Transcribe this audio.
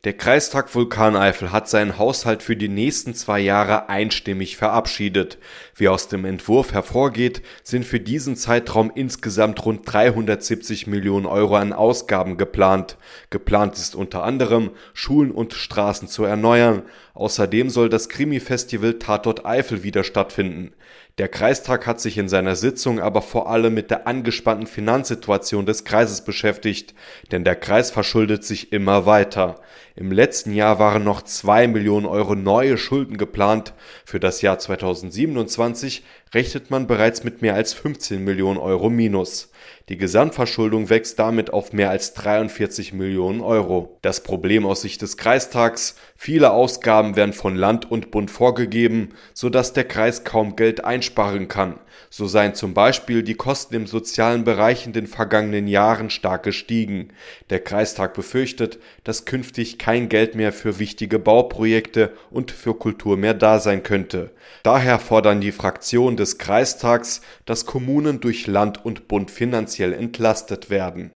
Der Kreistag Vulkaneifel hat seinen Haushalt für die nächsten 2 Jahre einstimmig verabschiedet. Wie aus dem Entwurf hervorgeht, sind für diesen Zeitraum insgesamt rund 370 Millionen Euro an Ausgaben geplant. Geplant ist unter anderem, Schulen und Straßen zu erneuern. Außerdem soll das Krimi-Festival Tatort Eifel wieder stattfinden. Der Kreistag hat sich in seiner Sitzung aber vor allem mit der angespannten Finanzsituation des Kreises beschäftigt, denn der Kreis verschuldet sich immer weiter. Im letzten Jahr waren noch 2 Millionen Euro neue Schulden geplant. Für das Jahr 2027 rechnet man bereits mit mehr als 15 Millionen Euro Minus. Die Gesamtverschuldung wächst damit auf mehr als 43 Millionen Euro. Das Problem aus Sicht des Kreistags: Viele Ausgaben werden von Land und Bund vorgegeben, sodass der Kreis kaum Geld einsparen kann. So seien zum Beispiel die Kosten im sozialen Bereich in den vergangenen Jahren stark gestiegen. Der Kreistag befürchtet, dass künftig kein Geld mehr für wichtige Bauprojekte und für Kultur mehr da sein könnte. Daher fordern die Fraktionen des Kreistags, dass Kommunen durch Land und Bund finanziell entlastet werden.